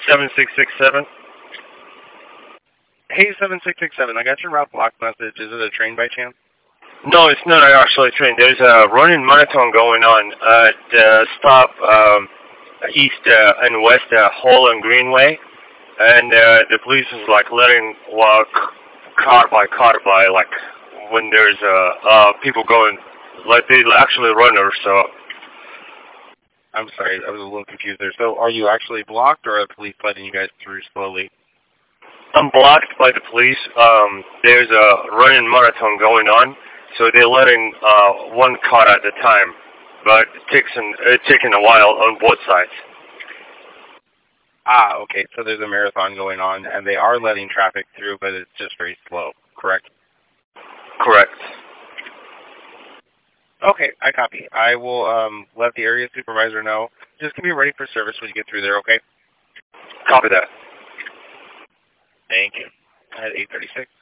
7667. Hey, 7667, I got your route block message. Is it a train by chance? No, it's not actually a train. There's a running marathon going on at stop east and west Hall and Greenway, and the police is like letting walk car by like when there's people going like they actually runners. So I'm sorry, I was a little confused there. So are you actually blocked, or are the police letting you guys through slowly? I'm blocked by the police. There's a running marathon going on, so they're letting one car at a time, but it's taking a while on both sides. Ah, okay, so there's a marathon going on, and they are letting traffic through, but it's just very slow, correct? Correct. Okay, I copy. I will let the area supervisor know. Just be ready for service when you get through there, okay? Copy that. Thank you. At 8:36.